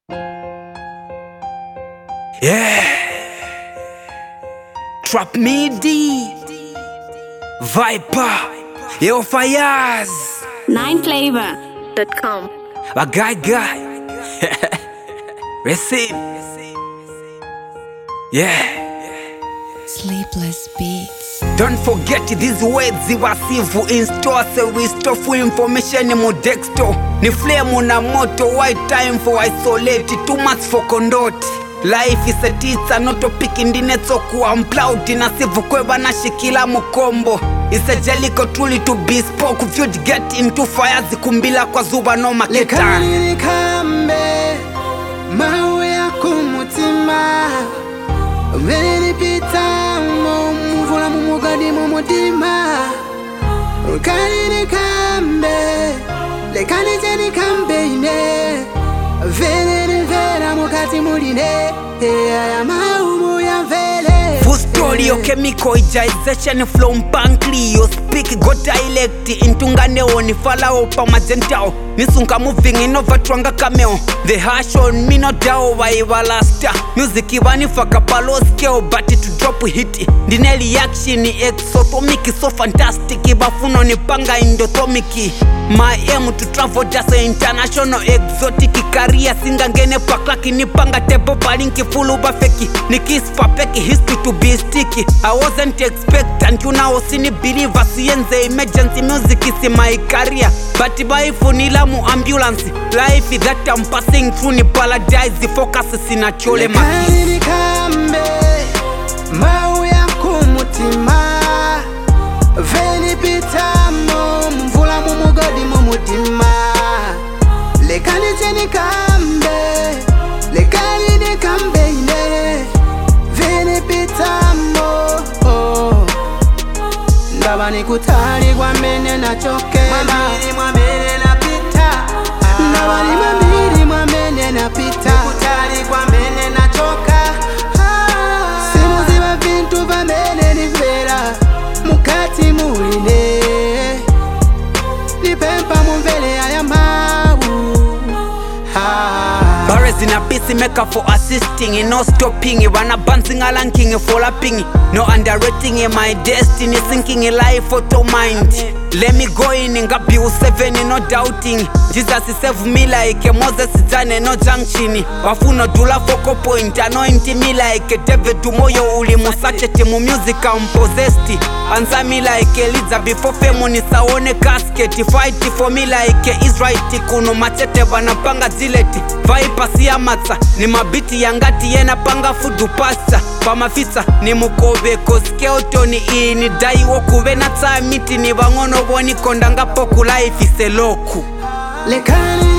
Yeah. Trap Midi Viper Yo Fayaz 9flavor.com. A guy Receive. Yeah. Sleepless Beats. Don't forget these words ziwasivu install so we store for information mu dexto ni flame na moto white time for isolate too much for conduct. Life is a teacher not a pick ndinetso kuwa mplout na sivukweba na shikila mukombo. It's a jellico truly to be spoke if you'd get into fire zikumbila kwa zuba no maketa. Lekani nikambe mawe ya kumutima Veni pita mvula mumugadi mumutima Lekani nikambe Lekani jeni kambe ine Veni nivera mukati muline Ya maumu ya vele Full story o chemical ization flow mpanclio speak go dialect intunganeo ni falao pa magentao nisunga moving inova twanga cameo the hash on me no dao waivalasta music ibani faka palo scale but to drop hit ndine reaction exotomic so fantastic ibafuno ni panga indothomic my aim to travel just international exotic career singa ngene paklaki ni panga tebo palinki fulu bafeki nikispa peki history to be sticky I wasn't expectant you now sini believer sienze emergency music is my career but by funila mu ambulance life that I'm passing through ni paradise focus sina chole Lekani nikambe mau ya kumutima Veni pitamo mvula mumugodi mumutima Lekani jeni kambe Lekani nikambe ine Veni pitamo Ndaba nikutali kwa mene na chokela Mwamiri mwamene na pita Ndaba ni mwamiri mwamene na pita Nikutali kwa mene na choka Simu ziba vintu va mene ni vera Mukati muline Nipempa mumvele ya mabu Barres in a busy maker for assisting no stopping wanna bouncing alanking for lapping no underrating my destiny sinking in life auto mind let me go in ngabi u7 no doubting Jesus save me like Moses Zane no junction wafuno dula focal point anointing me like David Moyo uli musachete mu music I'm possessed answer me like Eliza before fame ni saone casket fight for me like Israel kuno machete wanapanga zileti Viper siya matsa ni mabiti yangati yena panga fudu pasta pa mafisa ni mukobe koskeoto ni ini dai wokube na tsamiti ni bangono boni kondanga poku life is a loku Lekani